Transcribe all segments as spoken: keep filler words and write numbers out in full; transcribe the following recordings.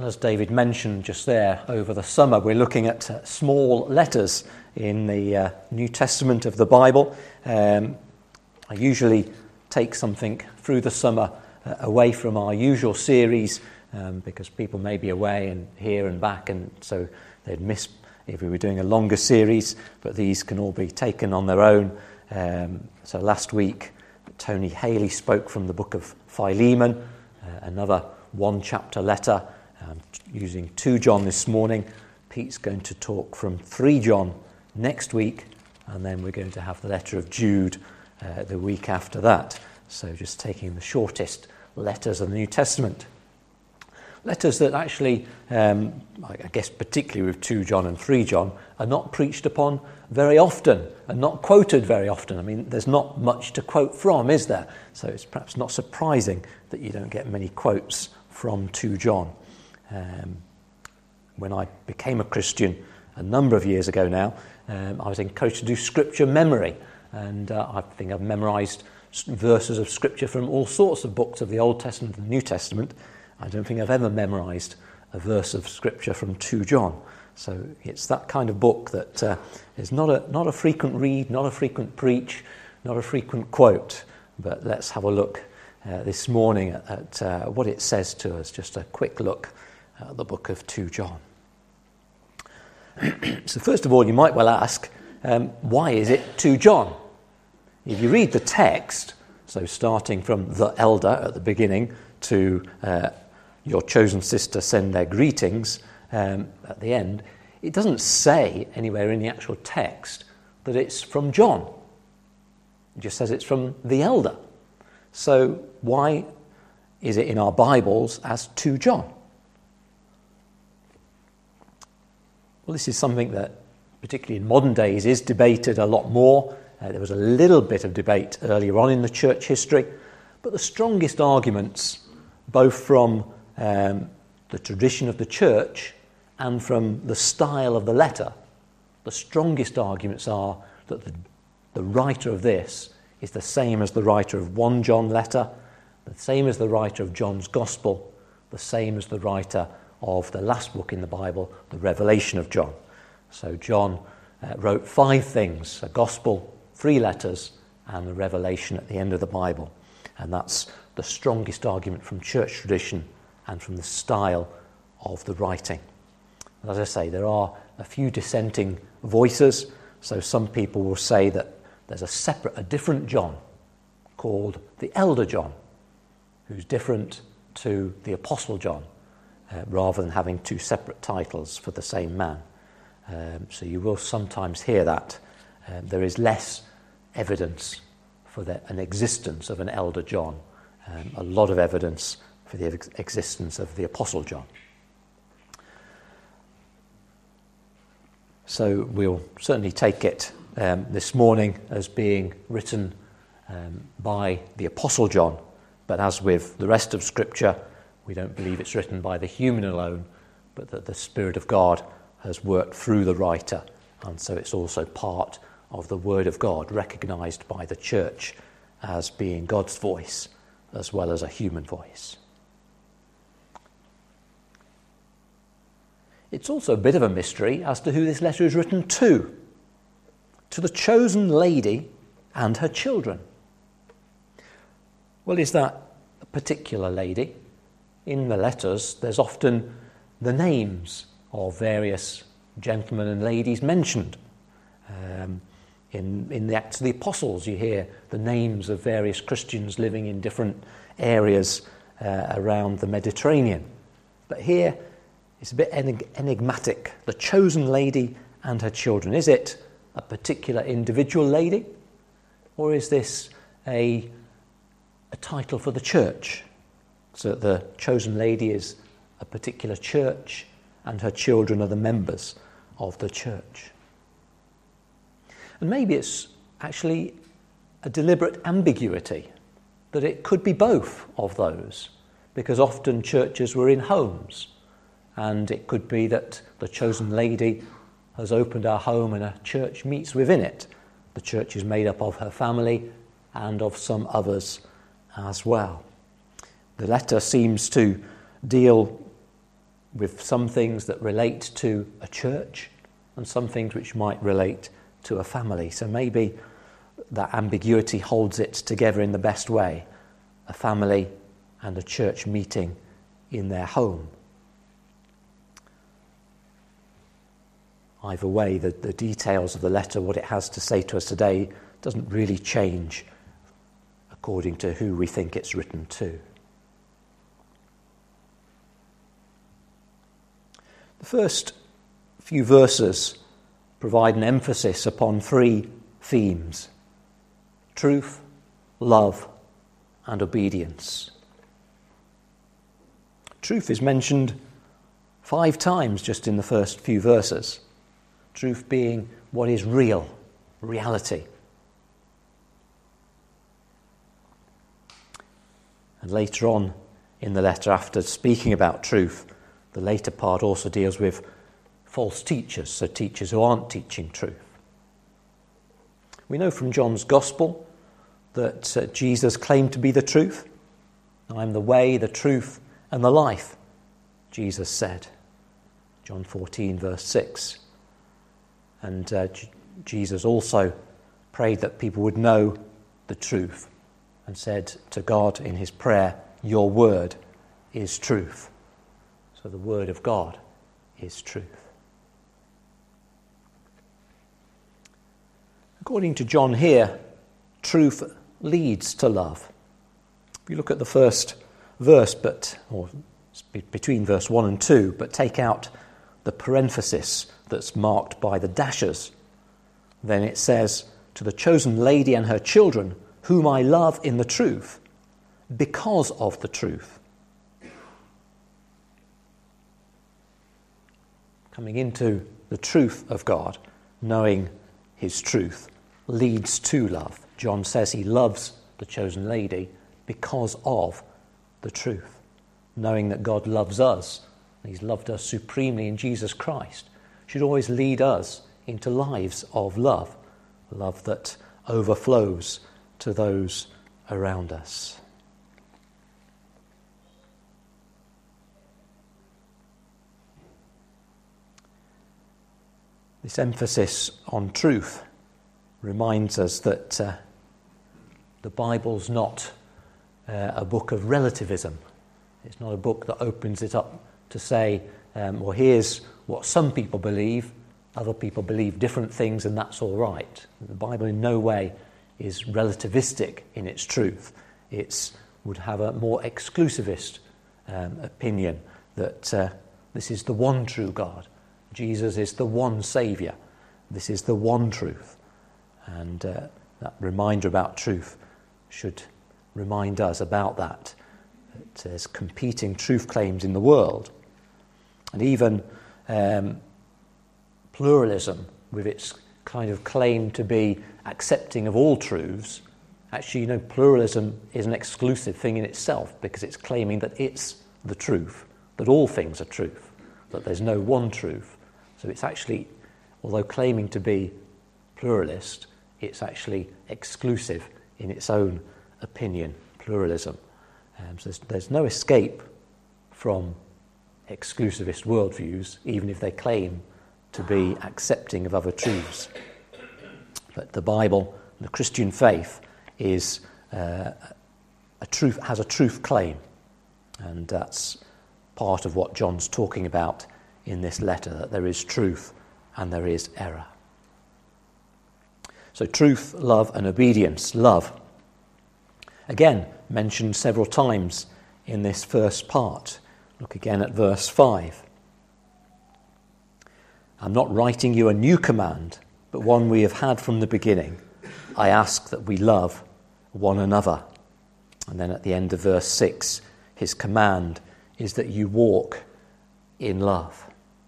And as David mentioned just there, over the summer we're looking at uh, small letters in the uh, New Testament of the Bible. Um, I usually take something through the summer uh, away from our usual series um, because people may be away and here and back, and so they'd miss if we were doing a longer series, but these can all be taken on their own. Um, so last week Tony Haley spoke from the book of Philemon, uh, another one-chapter letter. Um, using two John this morning. Pete's going to talk from three John next week, and then we're going to have the letter of Jude uh, the week after that. So just taking the shortest letters of the New Testament. Letters that actually, um, I guess particularly with two John and three John, are not preached upon very often and not quoted very often. I mean, there's not much to quote from, is there? So it's perhaps not surprising that you don't get many quotes from two John. Um, when I became a Christian a number of years ago now, um, I was encouraged to do scripture memory, and uh, I think I've memorised verses of scripture from all sorts of books of the Old Testament and the New Testament. I don't think I've ever memorised a verse of scripture from two John. So it's that kind of book that uh, is not a not a frequent read, not a frequent preach, not a frequent quote. But let's have a look uh, this morning at, at uh, what it says to us. Just a quick look at the book of two John. So first of all, you might well ask, um, why is it two John? If you read the text, so starting from the elder at the beginning to uh, your chosen sister send their greetings um, at the end, it doesn't say anywhere in the actual text that it's from John. It just says it's from the elder. So why is it in our Bibles as two John? Well, this is something that, particularly in modern days, is debated a lot more. Uh, there was a little bit of debate earlier on in the church history, but the strongest arguments, both from um, the tradition of the church and from the style of the letter, the strongest arguments are that the, the writer of this is the same as the writer of First John letter, the same as the writer of John's Gospel, the same as the writer of the last book in the Bible, the Revelation of John. So John uh, wrote five things: a gospel, three letters, and the Revelation at the end of the Bible. And that's the strongest argument from church tradition and from the style of the writing. As I say, there are a few dissenting voices. So some people will say that there's a separate, a different John called the Elder John, who's different to the Apostle John, Uh, rather than having two separate titles for the same man. Um, so you will sometimes hear that. Um, there is less evidence for the, an existence of an elder John, um, a lot of evidence for the ex- existence of the Apostle John. So we'll certainly take it um, this morning as being written um, by the Apostle John, but as with the rest of Scripture, we don't believe it's written by the human alone, but that the Spirit of God has worked through the writer, and so it's also part of the Word of God, recognised by the church as being God's voice as well as a human voice. It's also a bit of a mystery as to who this letter is written to. To the chosen lady and her children. Well, is that a particular lady? In the letters, there's often the names of various gentlemen and ladies mentioned. Um, in, in the Acts of the Apostles, you hear the names of various Christians living in different areas uh, around the Mediterranean. But here, it's a bit enig- enigmatic. The chosen lady and her children. Is it a particular individual lady? Or is this a, a title for the church? So that the chosen lady is a particular church and her children are the members of the church. And maybe it's actually a deliberate ambiguity, that it could be both of those, because often churches were in homes, and it could be that the chosen lady has opened her home and a church meets within it. The church is made up of her family and of some others as well. The letter seems to deal with some things that relate to a church and some things which might relate to a family. So maybe that ambiguity holds it together in the best way, a family and a church meeting in their home. Either way, the, the details of the letter, what it has to say to us today, doesn't really change according to who we think it's written to. The first few verses provide an emphasis upon three themes: truth, love, and obedience. Truth is mentioned five times just in the first few verses. Truth being what is real, reality. And later on in the letter, after speaking about truth, the later part also deals with false teachers, so teachers who aren't teaching truth. We know from John's Gospel that uh, Jesus claimed to be the truth. I am the way, the truth, and the life, Jesus said. John fourteen, verse six. And uh, J- Jesus also prayed that people would know the truth and said to God in his prayer, "Your word is truth." So the word of God is truth. According to John here, truth leads to love. If you look at the first verse, but or between verse one and two, but take out the parenthesis that's marked by the dashes, then it says, "To the chosen lady and her children, whom I love in the truth, because of the truth." Coming into the truth of God, knowing his truth, leads to love. John says he loves the chosen lady because of the truth. Knowing that God loves us, he's loved us supremely in Jesus Christ, should always lead us into lives of love, love that overflows to those around us. This emphasis on truth reminds us that uh, the Bible's not uh, a book of relativism. It's not a book that opens it up to say, um, well, here's what some people believe, other people believe different things, and that's all right. The Bible in no way is relativistic in its truth. It would have a more exclusivist um, opinion that uh, this is the one true God. Jesus is the one Saviour. This is the one truth. And uh, that reminder about truth should remind us about that. That there's competing truth claims in the world. And even um, pluralism, with its kind of claim to be accepting of all truths, actually, you know, pluralism is an exclusive thing in itself, because it's claiming that it's the truth, that all things are truth, that there's no one truth. So it's actually, although claiming to be pluralist, it's actually exclusive in its own opinion, pluralism. Um, so there's, there's no escape from exclusivist worldviews, even if they claim to be accepting of other truths. But the Bible, the Christian faith, is uh, a truth, has a truth claim, and that's part of what John's talking about in this letter, that there is truth and there is error. So truth, love, and obedience. Love, again, mentioned several times in this first part. Look again at verse five. "I'm not writing you a new command, but one we have had from the beginning. I ask that we love one another." And then at the end of verse six, his command is that you walk in love.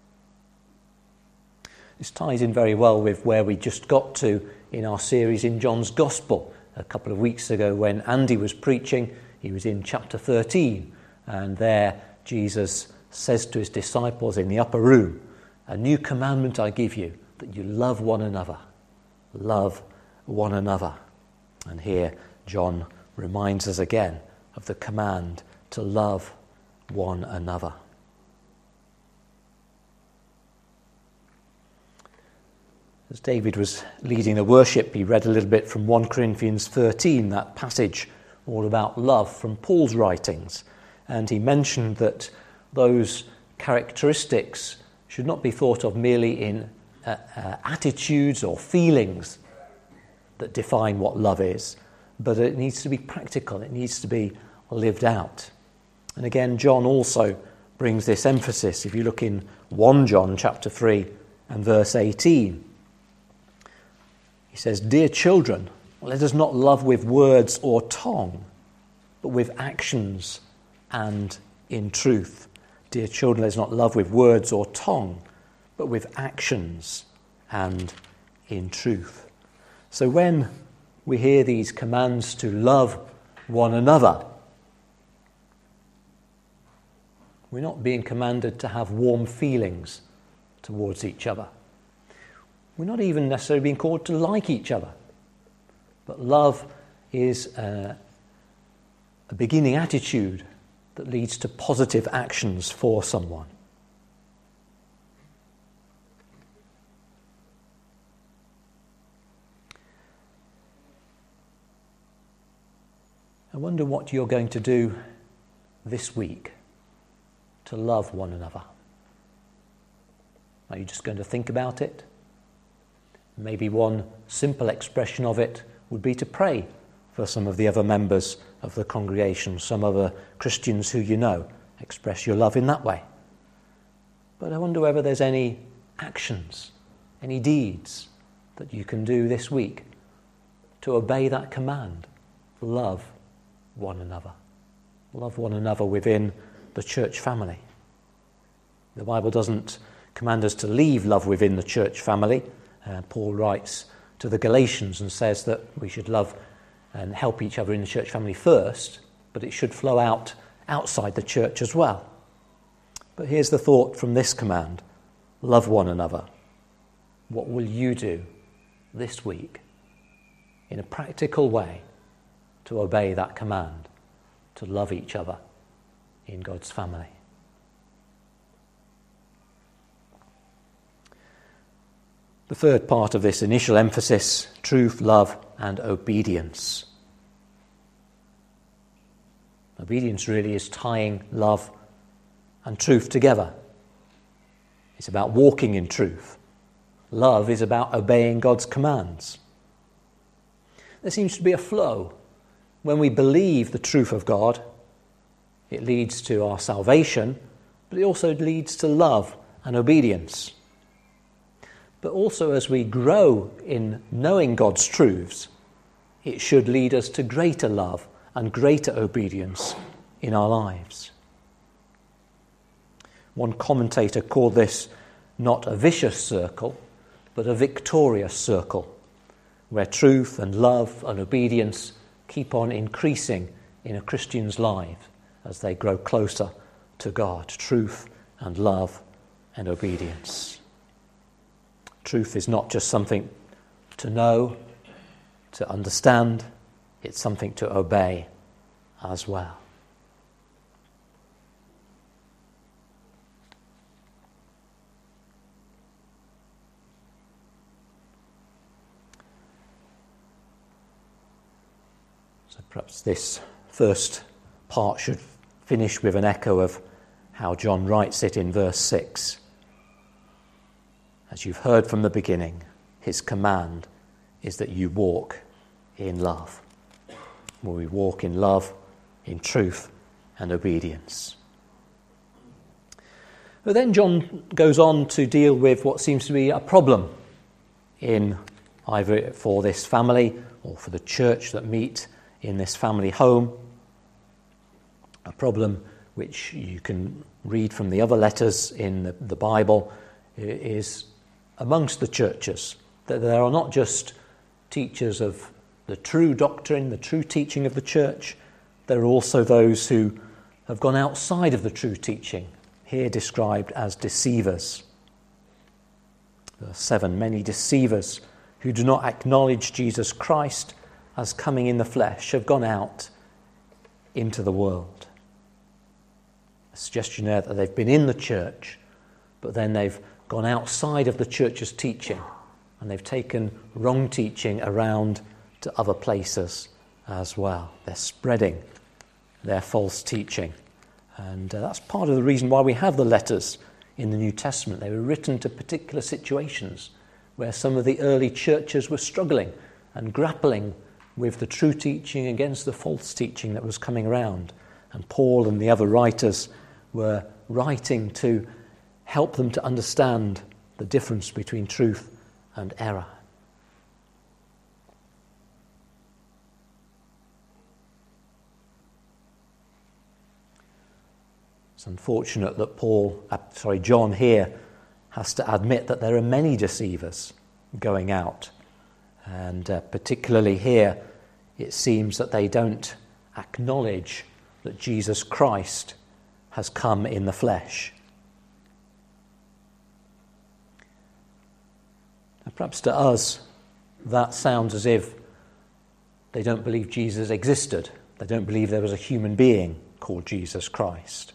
This ties in very well with where we just got to in our series in John's Gospel a couple of weeks ago when Andy was preaching. He was in chapter thirteen, and there Jesus says to his disciples in the upper room, "A new commandment I give you, that you love one another." Love one another. And here John reminds us again of the command to love one another. As David was leading the worship, he read a little bit from First Corinthians thirteen, that passage all about love from Paul's writings. And he mentioned that those characteristics should not be thought of merely in uh, uh, attitudes or feelings that define what love is, but it needs to be practical, it needs to be lived out. And again, John also brings this emphasis. If you look in First John chapter three and verse eighteen, he says, "Dear children, let us not love with words or tongue, but with actions and in truth." Dear children, let us not love with words or tongue, but with actions and in truth. So when we hear these commands to love one another, we're not being commanded to have warm feelings towards each other. We're not even necessarily being called to like each other. But love is a, a beginning attitude that leads to positive actions for someone. I wonder what you're going to do this week to love one another. Are you just going to think about it? Maybe one simple expression of it would be to pray for some of the other members of the congregation, some other Christians who you know. Express your love in that way. But I wonder whether there's any actions, any deeds that you can do this week to obey that command. Love one another. Love one another within the church family. The Bible doesn't command us to leave love within the church family. Uh, Paul writes to the Galatians and says that we should love and help each other in the church family first, but it should flow out outside the church as well. But here's the thought from this command: love one another. What will you do this week in a practical way to obey that command, to love each other in God's family? The third part of this initial emphasis: truth, love, and obedience. Obedience really is tying love and truth together. It's about walking in truth. Love is about obeying God's commands. There seems to be a flow. When we believe the truth of God, it leads to our salvation, but it also leads to love and obedience. But also, as we grow in knowing God's truths, it should lead us to greater love and greater obedience in our lives. One commentator called this not a vicious circle, but a victorious circle, where truth and love and obedience keep on increasing in a Christian's life as they grow closer to God. Truth and love and obedience. Truth is not just something to know, to understand, it's something to obey as well. So perhaps this first part should finish with an echo of how John writes it in verse six. As you've heard from the beginning, his command is that you walk in love. Will we walk in love, in truth and obedience? But then John goes on to deal with what seems to be a problem in either for this family or for the church that meet in this family home. A problem which you can read from the other letters in the, the Bible is amongst the churches, that there are not just teachers of the true doctrine, the true teaching of the church, there are also those who have gone outside of the true teaching, here described as deceivers. Verse seven, many deceivers who do not acknowledge Jesus Christ as coming in the flesh have gone out into the world. A suggestion there that they've been in the church, but then they've gone outside of the church's teaching and they've taken wrong teaching around to other places as well. They're spreading their false teaching. And uh, that's part of the reason why we have the letters in the New Testament. They were written to particular situations where some of the early churches were struggling and grappling with the true teaching against the false teaching that was coming around. And Paul and the other writers were writing to help them to understand the difference between truth and error. It's unfortunate that Paul, uh, sorry, John here has to admit that there are many deceivers going out. And uh, particularly here, it seems that they don't acknowledge that Jesus Christ has come in the flesh. And perhaps to us, that sounds as if they don't believe Jesus existed. They don't believe there was a human being called Jesus Christ.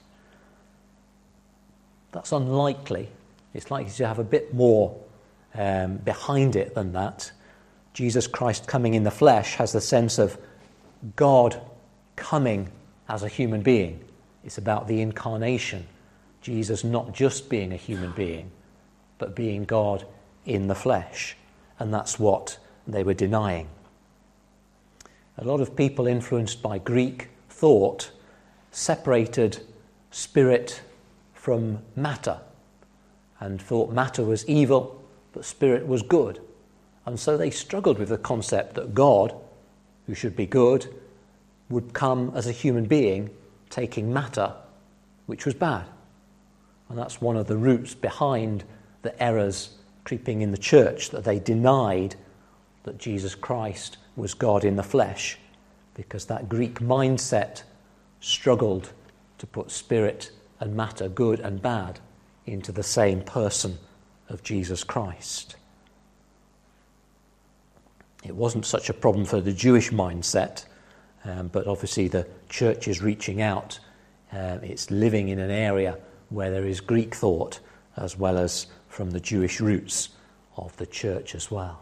That's unlikely. It's likely to have a bit more um, behind it than that. Jesus Christ coming in the flesh has the sense of God coming as a human being. It's about the incarnation. Jesus not just being a human being, but being God in the flesh. And that's what they were denying. A lot of people influenced by Greek thought separated spirit from matter and thought matter was evil, but spirit was good. And so they struggled with the concept that God, who should be good, would come as a human being taking matter, which was bad. And that's one of the roots behind the errors creeping in the church, that they denied that Jesus Christ was God in the flesh, because that Greek mindset struggled to put spirit and matter, good and bad, into the same person of Jesus Christ. It wasn't such a problem for the Jewish mindset, um, but obviously the church is reaching out. Uh, it's living in an area where there is Greek thought as well as from the Jewish roots of the church as well.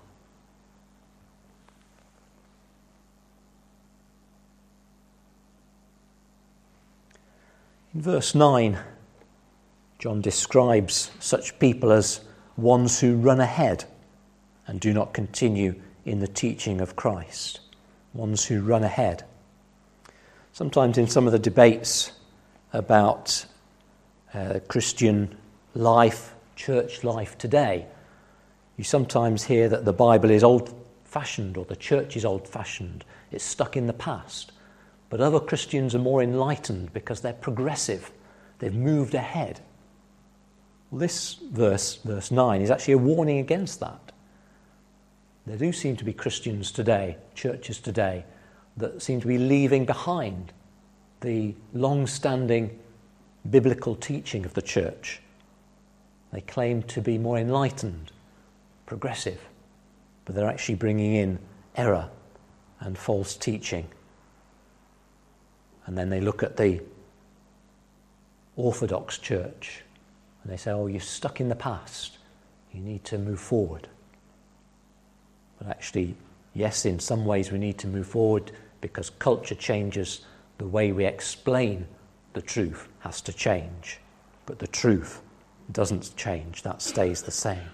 In verse nine, John describes such people as ones who run ahead and do not continue in the teaching of Christ. Ones who run ahead. Sometimes in some of the debates about uh, Christian life, church life today, you sometimes hear that the Bible is old-fashioned or the church is old-fashioned. It's stuck in the past. But other Christians are more enlightened because they're progressive. They've moved ahead. Well, this verse, verse nine, is actually a warning against that. There do seem to be Christians today, churches today, that seem to be leaving behind the long-standing biblical teaching of the church. They claim to be more enlightened, progressive, but they're actually bringing in error and false teaching. And then they look at the Orthodox Church and they say, oh, you're stuck in the past. You need to move forward. But actually, yes, in some ways we need to move forward because culture changes. The way we explain the truth has to change. But the truth doesn't change. That stays the same.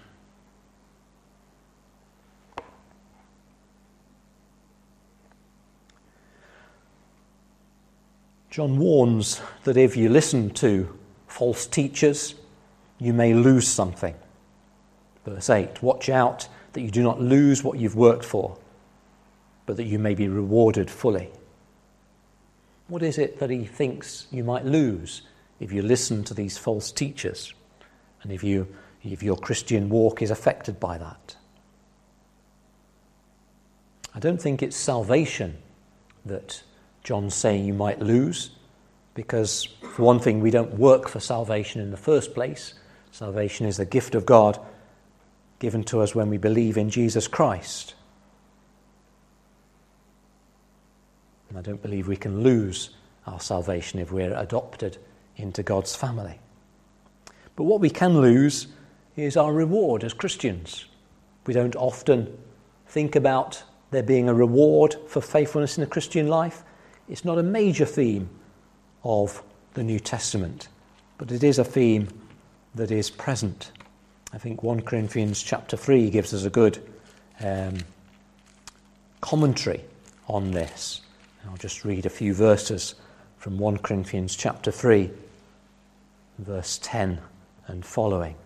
John warns that if you listen to false teachers, you may lose something. Verse eight, watch out that you do not lose what you've worked for, but that you may be rewarded fully. What is it that he thinks you might lose if you listen to these false teachers, and if you if your Christian walk is affected by that? I don't think it's salvation that John's saying you might lose, because for one thing, we don't work for salvation in the first place. Salvation is the gift of God given to us when we believe in Jesus Christ. And I don't believe we can lose our salvation if we're adopted into God's family. But what we can lose is our reward as Christians. We don't often think about there being a reward for faithfulness in the Christian life. It's not a major theme of the New Testament, but it is a theme that is present. I think First Corinthians chapter three gives us a good um, commentary on this. I'll just read a few verses from First Corinthians chapter three, verse ten and following.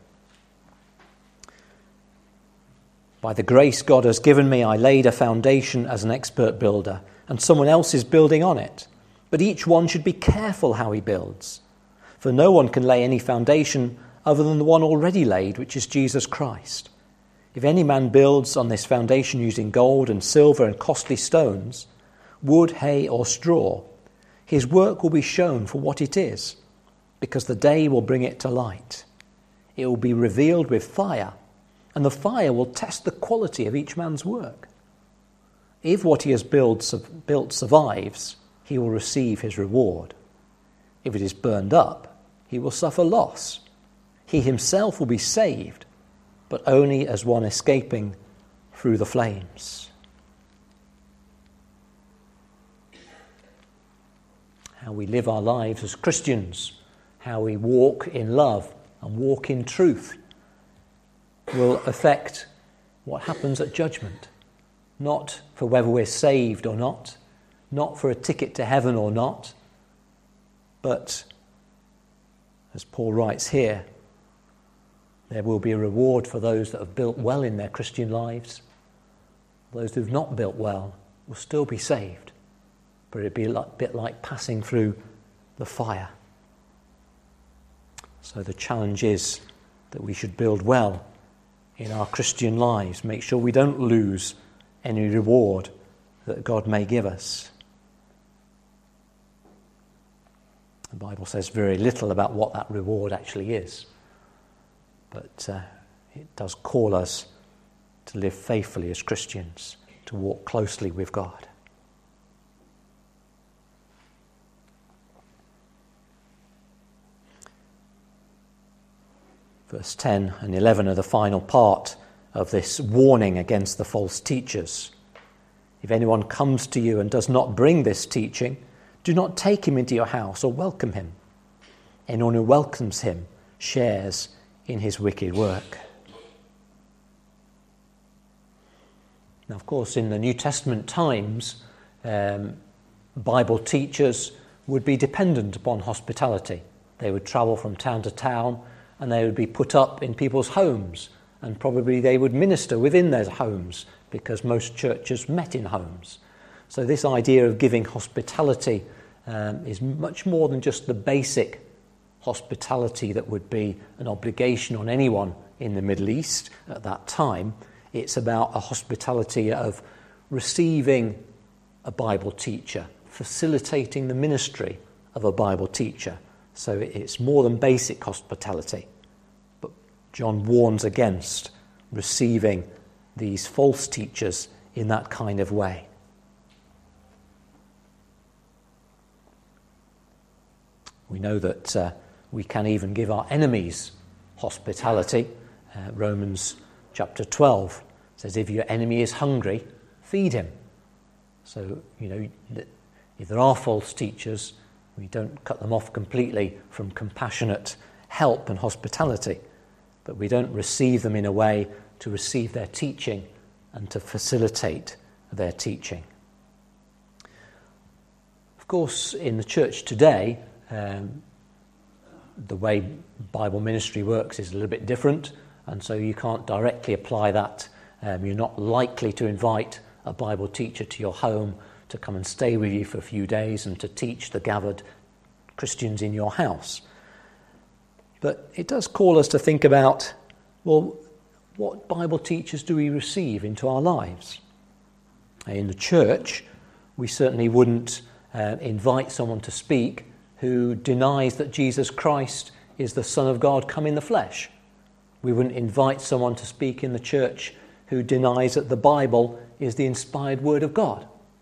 By the grace God has given me, I laid a foundation as an expert builder, and someone else is building on it. But each one should be careful how he builds. For no one can lay any foundation other than the one already laid, which is Jesus Christ. If any man builds on this foundation using gold and silver and costly stones, wood, hay, or straw, his work will be shown for what it is, because the day will bring it to light. It will be revealed with fire, and the fire will test the quality of each man's work. If what he has built, built survives, he will receive his reward. If it is burned up, he will suffer loss. He himself will be saved, but only as one escaping through the flames. How we live our lives as Christians, how we walk in love and walk in truth, will affect what happens at judgment. Not for whether we're saved or not, not for a ticket to heaven or not, but, as Paul writes here, there will be a reward for those that have built well in their Christian lives. Those who have not built well will still be saved, but it'll be a bit like passing through the fire. So the challenge is that we should build well in our Christian lives. Make sure we don't lose any reward that God may give us. The Bible says very little about what that reward actually is, but uh, it does call us to live faithfully as Christians, to walk closely with God. Verse ten and eleven are the final part of this warning against the false teachers. If anyone comes to you and does not bring this teaching, do not take him into your house or welcome him. Anyone who welcomes him shares in his wicked work. Now, of course, in the New Testament times, um, Bible teachers would be dependent upon hospitality. They would travel from town to town, and they would be put up in people's homes, and probably they would minister within their homes, because most churches met in homes. So this idea of giving hospitality um, is much more than just the basic hospitality that would be an obligation on anyone in the Middle East at that time. It's about a hospitality of receiving a Bible teacher, facilitating the ministry of a Bible teacher. So it's more than basic hospitality. But John warns against receiving these false teachers in that kind of way. We know that uh, we can even give our enemies hospitality. Uh, Romans chapter twelve says, if your enemy is hungry, feed him. So, you know, if there are false teachers, we don't cut them off completely from compassionate help and hospitality, but we don't receive them in a way to receive their teaching and to facilitate their teaching. Of course, in the church today, um, the way Bible ministry works is a little bit different, and so you can't directly apply that. Um, you're not likely to invite a Bible teacher to your home to come and stay with you for a few days and to teach the gathered Christians in your house. But it does call us to think about, well, what Bible teachers do we receive into our lives? In the church, we certainly wouldn't uh, invite someone to speak who denies that Jesus Christ is the Son of God come in the flesh. We wouldn't invite someone to speak in the church who denies that the Bible is the inspired word of God.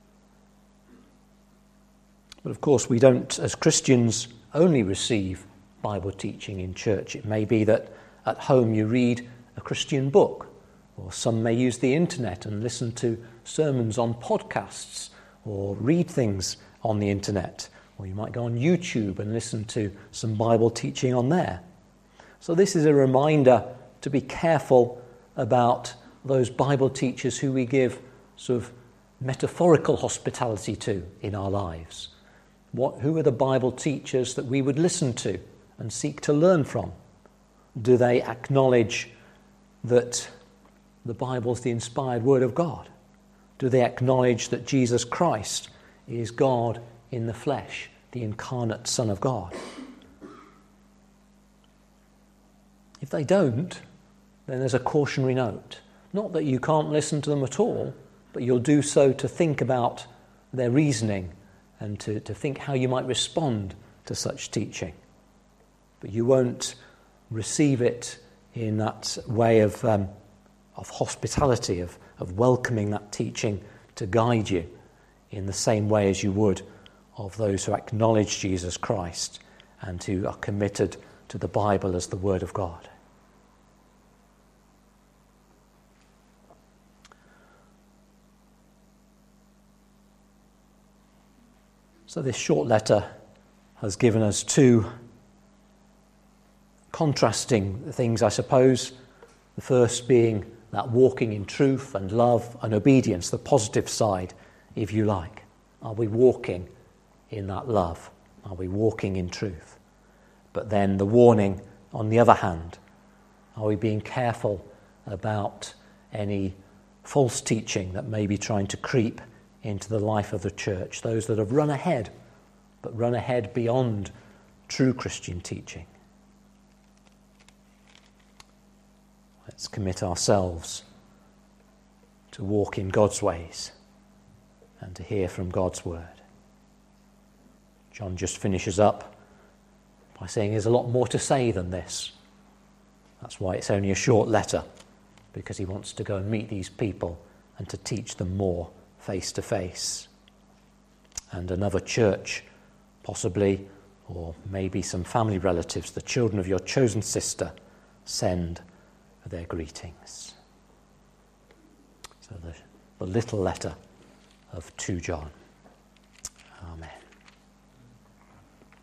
But of course, we don't, as Christians, only receive Bible teaching in church. It may be that at home you read a Christian book, or some may use the internet and listen to sermons on podcasts or read things on the internet, or you might go on YouTube and listen to some Bible teaching on there. So this is a reminder to be careful about those Bible teachers who we give sort of metaphorical hospitality to in our lives. What, who are the Bible teachers that we would listen to and seek to learn from? Do they acknowledge that the Bible is the inspired Word of God? Do they acknowledge that Jesus Christ is God in the flesh, the incarnate Son of God? If they don't, then there's a cautionary note. Not that you can't listen to them at all, but you'll do so to think about their reasoning and to, to think how you might respond to such teaching. But you won't receive it in that way of um, of hospitality, of, of welcoming that teaching to guide you in the same way as you would of those who acknowledge Jesus Christ and who are committed to the Bible as the Word of God. So this short letter has given us two contrasting things, I suppose. The first being that walking in truth and love and obedience, the positive side, if you like. Are we walking in that love? Are we walking in truth? But then the warning, on the other hand, are we being careful about any false teaching that may be trying to creep into the life of the church, those that have run ahead, but run ahead beyond true Christian teaching? Let's commit ourselves to walk in God's ways and to hear from God's word. John just finishes up by saying there's a lot more to say than this. That's why it's only a short letter, because he wants to go and meet these people and to teach them more face to face. And another church, possibly, or maybe some family relatives, the children of your chosen sister, send their greetings. So the, the little letter of Second John. Amen.